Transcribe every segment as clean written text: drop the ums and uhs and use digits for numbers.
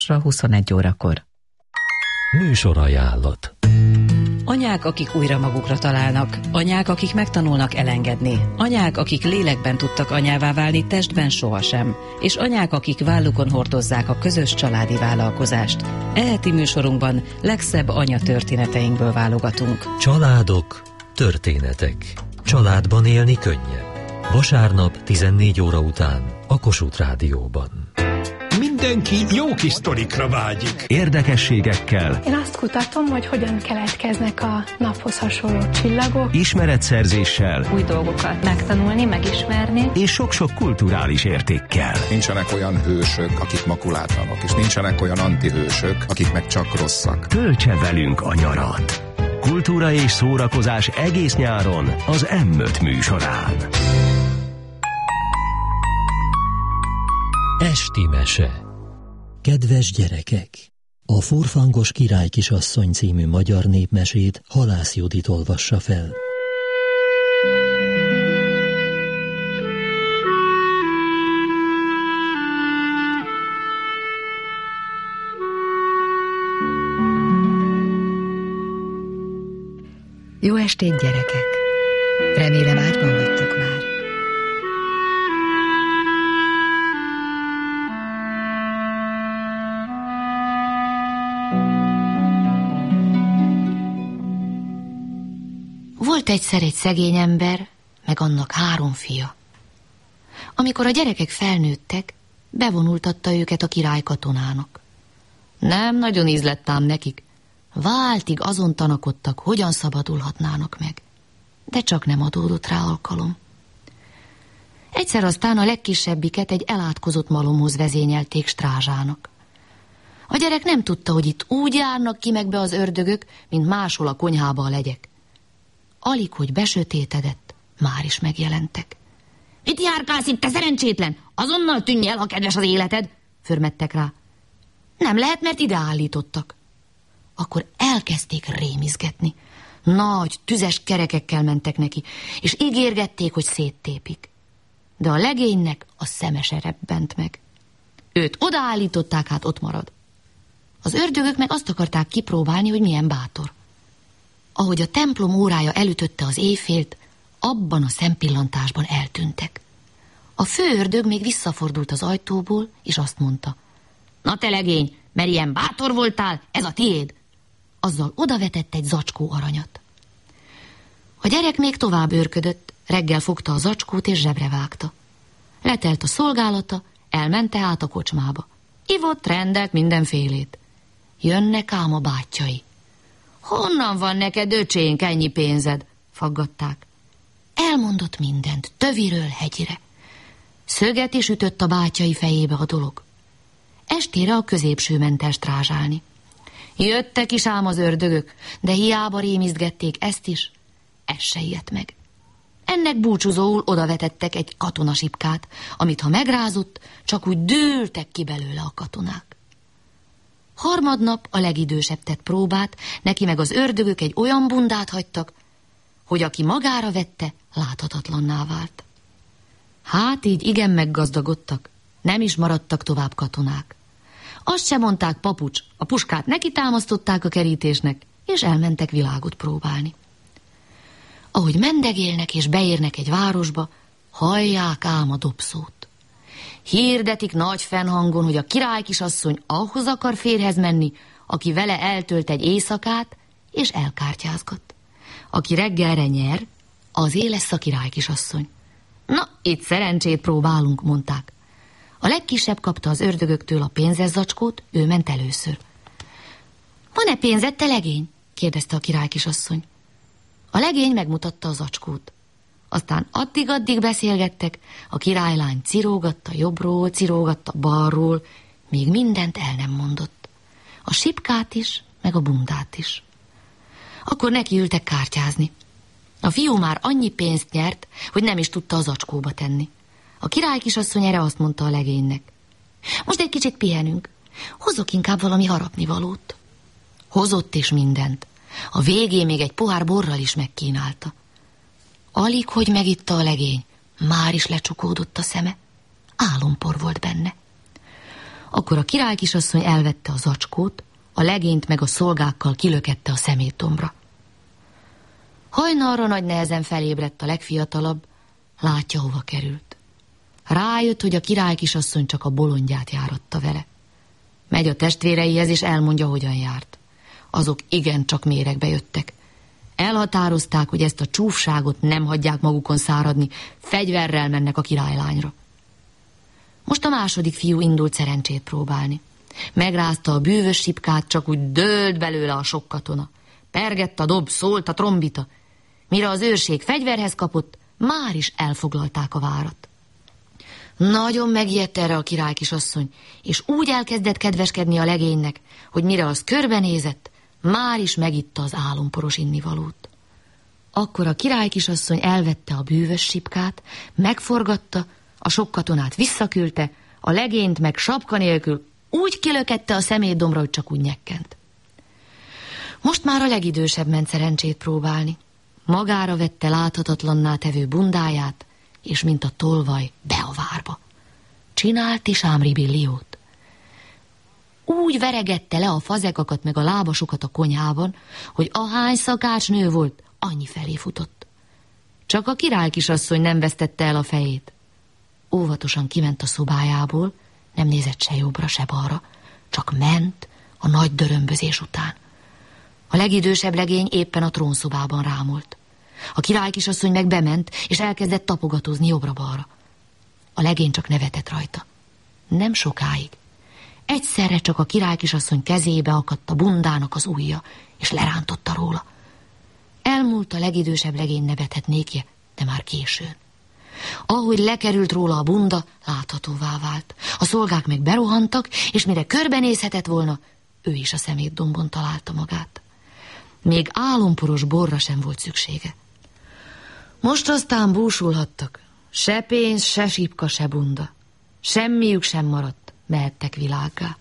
21 órakor. Műsorajánlat. Anyák, akik újra magukra találnak, anyák, akik megtanulnak elengedni, anyák, akik lélekben tudtak anyává válni, testben sohasem, és anyák, akik vállukon hordozzák a közös családi vállalkozást. Eheti műsorunkban legszebb anyatörténeteinkből válogatunk. Családok, történetek. Családban élni könnyebb. Vasárnap 14 óra után a Kossuth Rádióban. Mindenki jó kis sztorikra vágyik. Érdekességekkel. Én azt kutatom, hogy hogyan keletkeznek a naphoz hasonló csillagok. Ismeretszerzéssel. Új dolgokat megtanulni, megismerni. És sok-sok kulturális értékkel. Nincsenek olyan hősök, akik makulátlanok, és nincsenek olyan antihősök, akik meg csak rosszak. Töltse velünk a nyarat. Kultúra és szórakozás egész nyáron az M5 műsorán. Esti mese. Kedves gyerekek! A Forfangos király kisasszony című magyar népmesét Halász Judit olvassa fel. Jó estét, gyerekek! Remélem ágyban vagytok már. Volt egyszer egy szegény ember, meg annak 3 fia. Amikor a gyerekek felnőttek, bevonultatta őket a király katonának. Nem nagyon ízlett ám nekik. Váltig azon tanakodtak, hogyan szabadulhatnának meg. De csak nem adódott rá alkalom. Egyszer aztán a legkisebbiket egy elátkozott malomhoz vezényelték strázsának. A gyerek nem tudta, hogy itt úgy járnak ki meg be az ördögök, mint máshol a konyhába a legyek. Alig, hogy besötétedett, már is megjelentek. Mit járkálsz itt, te szerencsétlen? Azonnal tűnj el, ha kedves az életed! Förmettek rá. Nem lehet, mert ide állítottak. Akkor elkezdték rémizgetni. Nagy, tüzes kerekekkel mentek neki, és ígérgették, hogy széttépik. De a legénynek a szeme se rebbent meg. Őt odaállították, hát ott marad. Az ördögök meg azt akarták kipróbálni, hogy milyen bátor. Ahogy a templom órája elütötte az éjfélt, abban a szempillantásban eltűntek. A főördög még visszafordult az ajtóból, és azt mondta: Na te legény, mert ilyen bátor voltál, ez a tiéd. Azzal odavetett egy zacskó aranyat. A gyerek még tovább őrködött, reggel fogta a zacskót és zsebre vágta. Letelt a szolgálata, elmente át a kocsmába. Ivott, rendelt mindenfélét. Jönnek ám a bátyjai. Honnan van neked, öcsénk, ennyi pénzed? Faggatták. Elmondott mindent, töviről hegyire. Szöget is ütött a bátyjai fejébe a dolog. Estére a középső ment el strázsálni. Jöttek is ám az ördögök, de hiába rémizgették ezt is, ez se ijedt meg. Ennek búcsúzóul odavetettek egy katonasipkát, amit ha megrázott, csak úgy dőltek ki belőle a katonák. Harmadnap a legidősebb tett próbát, neki meg az ördögök egy olyan bundát hagytak, hogy aki magára vette, láthatatlanná vált. Hát így igen meggazdagodtak, nem is maradtak tovább katonák. Azt sem mondták papucs, a puskát neki támasztották a kerítésnek, és elmentek világot próbálni. Ahogy mendegélnek és beérnek egy városba, hallják ám a dobszót. Hirdetik nagy fennhangon, hogy a királykisasszony ahhoz akar férjhez menni, aki vele eltölt egy éjszakát, és elkártyázgat. Aki reggelre nyer, azé lesz a királykisasszony. Na, itt szerencsét próbálunk, mondták. A legkisebb kapta az ördögöktől a pénzes zacskót, ő ment először. Van-e pénzed, te legény? kérdezte a királykisasszony. A legény megmutatta a zacskót. Aztán addig-addig beszélgettek, a királylány cirógatta jobbról, cirógatta balról, még mindent el nem mondott. A sipkát is, meg a bundát is. Akkor nekiültek kártyázni. A fiú már annyi pénzt nyert, hogy nem is tudta a zacskóba tenni. A királykisasszony erre azt mondta a legénynek: Most egy kicsit pihenünk, hozok inkább valami harapnivalót. Hozott is mindent. A végén még egy pohár borral is megkínálta. Alig, hogy megitta a legény, már is lecsukódott a szeme. Álompor volt benne. Akkor a királykisasszony elvette a zacskót, a legényt meg a szolgákkal kilökette a szemétdombra. Hajnalra nagy nehezen felébredt a legfiatalabb, látja, hova került. Rájött, hogy a királykisasszony csak a bolondját járatta vele. Megy a testvéreihez, és elmondja, hogyan járt. Azok igencsak méregbe jöttek. Elhatározták, hogy ezt a csúfságot nem hagyják magukon száradni, fegyverrel mennek a királylányra. Most a második fiú indult szerencsét próbálni. Megrázta a bűvös sipkát, csak úgy dőlt belőle a sok katona. Pergett a dob, szólt a trombita. Mire az őrség fegyverhez kapott, már is elfoglalták a várat. Nagyon megijedt erre a királykisasszony, és úgy elkezdett kedveskedni a legénynek, hogy mire az körbenézett, már is megitta az álomporos innivalót. Akkor a királykisasszony elvette a bűvös sipkát, megforgatta, a sok katonát visszaküldte, a legényt meg sapka nélkül úgy kilökette a szemétdombra, hogy csak úgy nyekkent. Most már a legidősebb ment szerencsét próbálni. Magára vette láthatatlanná tevő bundáját, és mint a tolvaj be a várba. Csinált is ám ribilliót. Úgy veregette le a fazekakat meg a lábasokat a konyhában, hogy ahány szakácsnő volt, annyi felé futott. Csak a királykisasszony nem vesztette el a fejét. Óvatosan kiment a szobájából, nem nézett se jobbra, se balra, csak ment a nagy dörömbözés után. A legidősebb legény éppen a trónszobában rámolt. A királykisasszony meg bement, és elkezdett tapogatózni jobbra-balra. A legény csak nevetett rajta. Nem sokáig. Egyszerre csak a királykisasszony kezébe akadt a bundának az ujja, és lerántotta róla. Elmúlt a legidősebb legény nevethetnékje, de már későn. Ahogy lekerült róla a bunda, láthatóvá vált. A szolgák meg berohantak, és mire körbenézhetett volna, ő is a szemétdombon találta magát. Még álomporos borra sem volt szüksége. Most aztán búsulhattak. Se pénz, se sipka, se bunda. Semmiük sem maradt, mehettek világgá.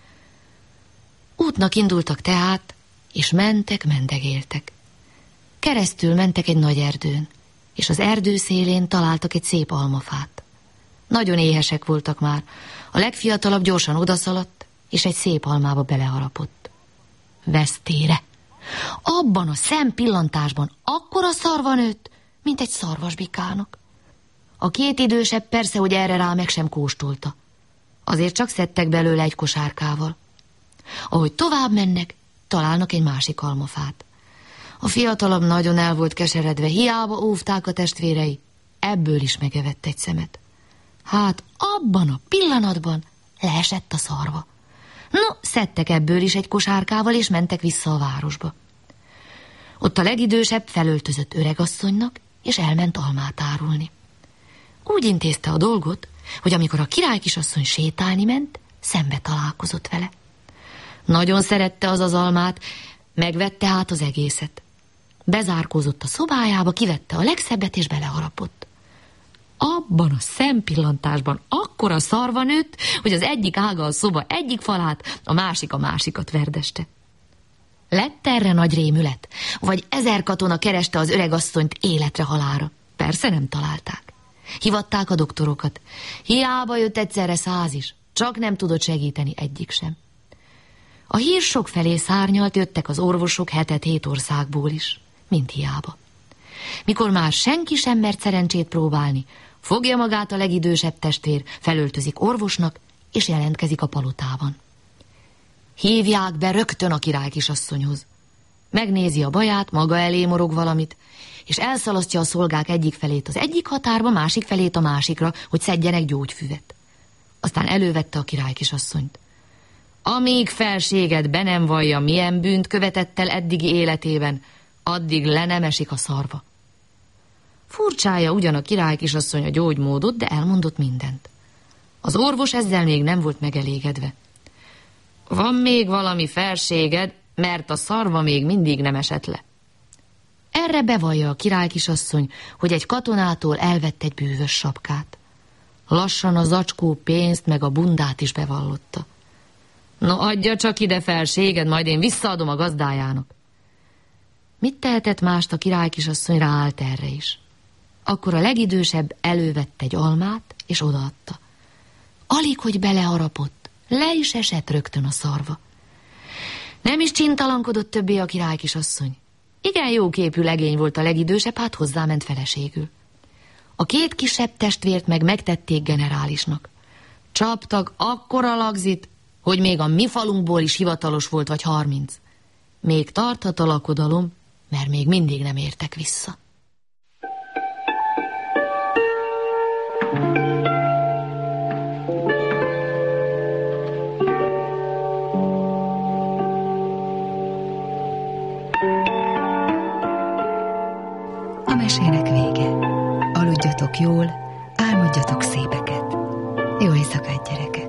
Útnak indultak tehát, és mendegéltek. Keresztül mentek egy nagy erdőn, és az erdő szélén találtak egy szép almafát. Nagyon éhesek voltak már. A legfiatalabb gyorsan odaszaladt, és egy szép almába beleharapott. Vesztére! Abban a szempillantásban akkora szarva nőtt, mint egy szarvasbikának. A két idősebb persze, hogy erre rá meg sem kóstolta. Azért csak szedtek belőle egy kosárkával. Ahogy tovább mennek, találnak egy másik almafát. A fiatalabb nagyon el volt keseredve, hiába óvták a testvérei, ebből is megevett egy szemet. Hát abban a pillanatban leesett a szarva. No, szedtek ebből is egy kosárkával, és mentek vissza a városba. Ott a legidősebb felöltözött öregasszonynak, és elment almát árulni. Úgy intézte a dolgot, hogy amikor a királykisasszony sétálni ment, szembe találkozott vele. Nagyon szerette az almát, megvette hát az egészet. Bezárkózott a szobájába, kivette a legszebbet, és beleharapott. Abban a szempillantásban akkora szarva nőtt, hogy az egyik ága a szoba egyik falát, a másikat verdeste. Lett erre nagy rémület, vagy 1000 katona kereste az öregasszonyt életre halálra. Persze nem találták. Hivatták a doktorokat. Hiába jött egyszerre 100 is, csak nem tudott segíteni egyik sem. A hír sok felé szárnyalt, jöttek az orvosok 7 országból is, mind hiába. Mikor már senki sem mert szerencsét próbálni, fogja magát a legidősebb testvér, felöltözik orvosnak, és jelentkezik a palotában. Hívják be rögtön a királykisasszonyhoz. Megnézi a baját, maga elé morog valamit, és elszalasztja a szolgák egyik felét az egyik határba, másik felét a másikra, hogy szedjenek gyógyfüvet. Aztán elővette a királykisasszonyt. Amíg felséged be nem vallja, milyen bűnt követett el eddigi életében, addig le nem esik a szarva. Furcsája ugyan a királykisasszony a gyógymódot, de elmondott mindent. Az orvos ezzel még nem volt megelégedve. Van még valami felséged, mert a szarva még mindig nem esett le. Erre bevallja a királykisasszony, hogy egy katonától elvett egy bűvös sapkát. Lassan a zacskó pénzt meg a bundát is bevallotta. No, adja csak ide felséged, majd én visszaadom a gazdájának. Mit tehetett mást a királykisasszony, ráállt erre is. Akkor a legidősebb elővett egy almát, és odaadta. Alig, hogy beleharapott, Le is esett rögtön a szarva. Nem is csintalankodott többé a királykisasszony. Igen jóképű legény volt a legidősebb, hát hozzáment feleségül. A 2 kisebb testvért meg megtették generálisnak. Csaptak akkora lagzit, hogy még a mi falunkból is hivatalos volt vagy 30. Még tarthat a lakodalom, mert még mindig nem értek vissza. A mesének vége. Aludjatok jól, álmodjatok szépeket. Jó éjszakát, gyerekek!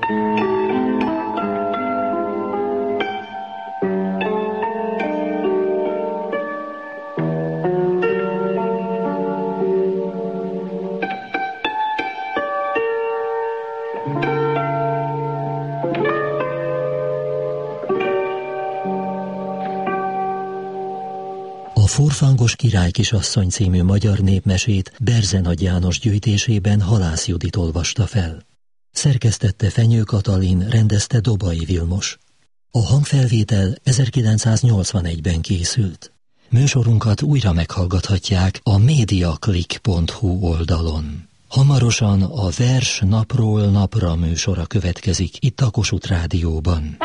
A Forfangos királykisasszony című magyar népmesét Berzenagy János gyűjtésében Halász Judit olvasta fel. Szerkesztette Fenyő Katalin, rendezte Dobai Vilmos. A hangfelvétel 1981-ben készült. Műsorunkat újra meghallgathatják a mediaclick.hu oldalon. Hamarosan a Vers napról napra műsora következik itt a Kossuth Rádióban.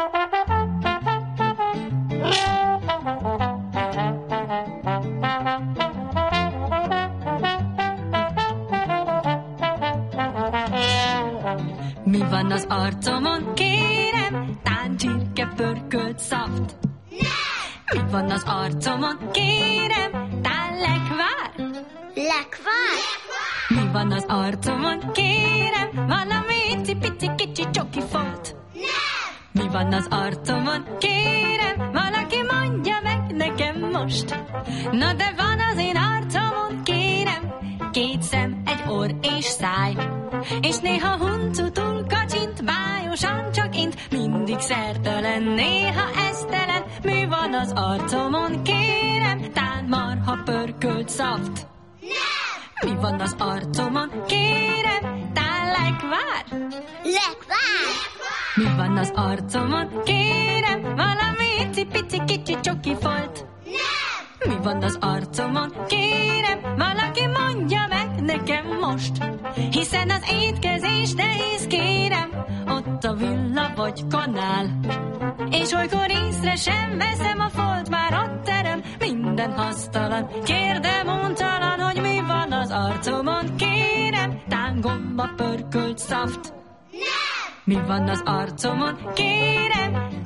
Mi van az arcomon, kérem? Táncsirke, pörkölt szaft. Mi van az arcomon, kérem? Tán lekvár? Lekvár? Mi van az arcomon, kérem? Valami icipici kicsi csoki folt. Mi van az arcomon, kérem? Valaki mondja meg nekem most. Na de van az én arcomon, kérem, 2 szem, 1 orr és száj. És néha huncutul kacsint, bájosan csak int, mindig szertelen, néha esztelen. Mi van az arcomon, kérem? Tán marha pörkölt szaft. Mi van az arcomon, kérem? Tán lekvár? Lekvár? Mi van az arcomon, kérem? Valami icipici kicsi csoki folt. Mi van az arcomon, kérem? Valaki mondja meg nekem most. Hiszen az étkezés nehéz, kérem, ott a villa vagy kanál. És olykor észre sem veszem, a folt már ott terem, minden hasztalan. Kérdem untalan, hogy mi van az arcomon, kérem? Tán gomba, pörkölt szaft. Mi van az arcomon, kérem?